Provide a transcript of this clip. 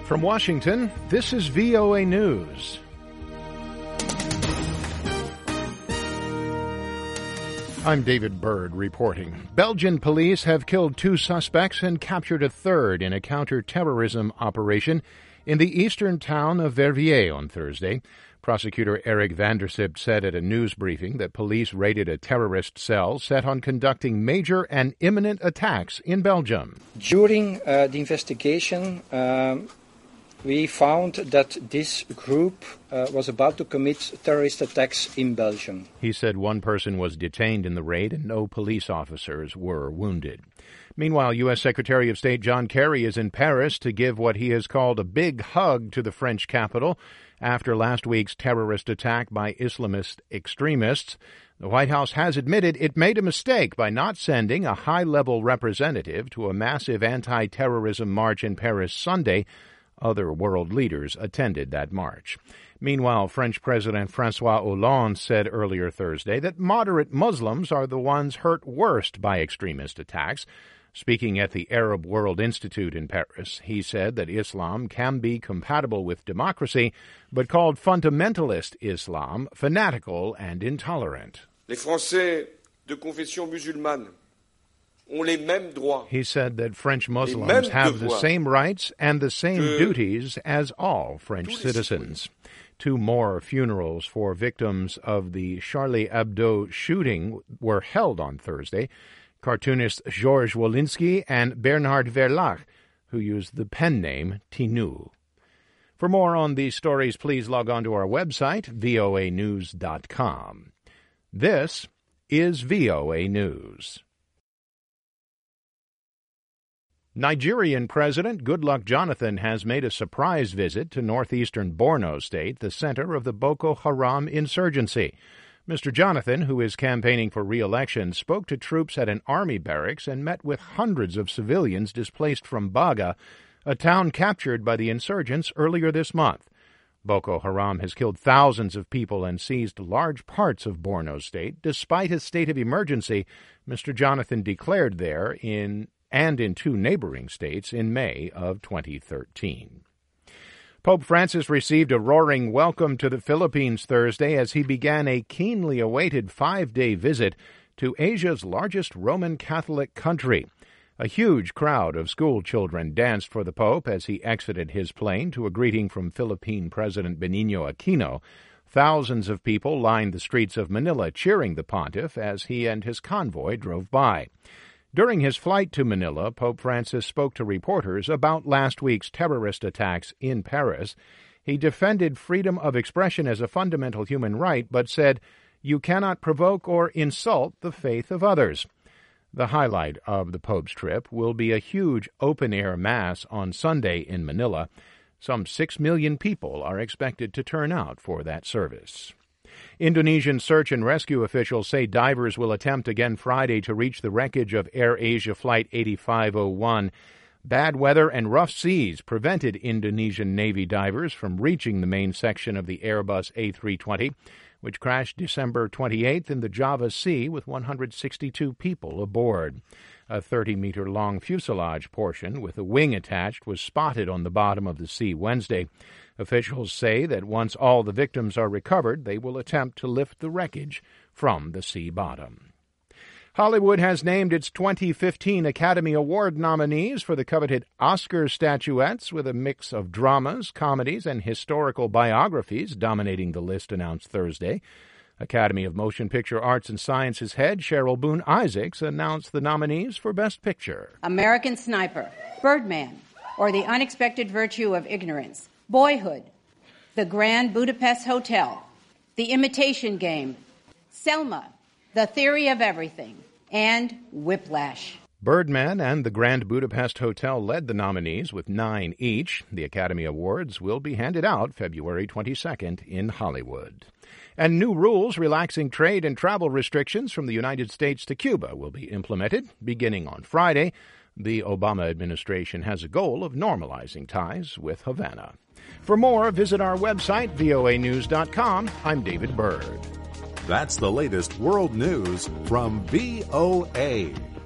From Washington, this is VOA News. I'm David Byrd reporting. Belgian police have killed 2 suspects and captured a third in a counter-terrorism operation in the eastern town of Verviers on Thursday. Prosecutor Eric van der Sipt said at a news briefing that police raided a terrorist cell set on conducting major and imminent attacks in Belgium. During the investigation, we found that this group was about to commit terrorist attacks in Belgium. He said one person was detained in the raid and no police officers were wounded. Meanwhile, U.S. Secretary of State John Kerry is in Paris to give what he has called a big hug to the French capital after last week's terrorist attack by Islamist extremists. The White House has admitted it made a mistake by not sending a high-level representative to a massive anti-terrorism march in Paris Sunday. Other world leaders attended that march. Meanwhile, French President François Hollande said earlier Thursday that moderate Muslims are the ones hurt worst by extremist attacks. Speaking at the Arab World Institute in Paris, he said that Islam can be compatible with democracy, but called fundamentalist Islam fanatical and intolerant. Les Français de confession musulmane ont les mêmes droits. He said that French Muslims have the same rights and the same duties as all French citizens. 2 more funerals for victims of the Charlie Hebdo shooting were held on Thursday. Cartoonist Georges Wolinski and Bernard Verlach, who used the pen name Tinu. For more on these stories, please log on to our website, voanews.com. This is VOA News. Nigerian President Goodluck Jonathan has made a surprise visit to northeastern Borno State, the center of the Boko Haram insurgency. Mr. Jonathan, who is campaigning for re-election, spoke to troops at an army barracks and met with hundreds of civilians displaced from Baga, a town captured by the insurgents earlier this month. Boko Haram has killed thousands of people and seized large parts of Borno State. Despite a state of emergency, Mr. Jonathan declared there in 2 neighboring states in May of 2013. Pope Francis received a roaring welcome to the Philippines Thursday as he began a keenly awaited 5-day visit to Asia's largest Roman Catholic country. A huge crowd of school children danced for the Pope as he exited his plane to a greeting from Philippine President Benigno Aquino. Thousands of people lined the streets of Manila cheering the pontiff as he and his convoy drove by. During his flight to Manila, Pope Francis spoke to reporters about last week's terrorist attacks in Paris. He defended freedom of expression as a fundamental human right, but said, "You cannot provoke or insult the faith of others." The highlight of the Pope's trip will be a huge open-air mass on Sunday in Manila. Some 6 million people are expected to turn out for that service. Indonesian search and rescue officials say divers will attempt again Friday to reach the wreckage of AirAsia Flight 8501. Bad weather and rough seas prevented Indonesian Navy divers from reaching the main section of the Airbus A320, which crashed December 28th in the Java Sea with 162 people aboard. A 30-meter-long fuselage portion with a wing attached was spotted on the bottom of the sea Wednesday. Officials say that once all the victims are recovered, they will attempt to lift the wreckage from the sea bottom. Hollywood has named its 2015 Academy Award nominees for the coveted Oscar statuettes, with a mix of dramas, comedies, and historical biographies dominating the list announced Thursday. Academy of Motion Picture Arts and Sciences head Cheryl Boone Isaacs announced the nominees for Best Picture. American Sniper, Birdman, or The Unexpected Virtue of Ignorance, Boyhood, The Grand Budapest Hotel, The Imitation Game, Selma, The Theory of Everything, and Whiplash. Birdman and The Grand Budapest Hotel led the nominees with 9 each. The Academy Awards will be handed out February 22nd in Hollywood. And new rules relaxing trade and travel restrictions from the United States to Cuba will be implemented beginning on Friday. The Obama administration has a goal of normalizing ties with Havana. For more, visit our website, voanews.com. I'm David Byrd. That's the latest world news from VOA.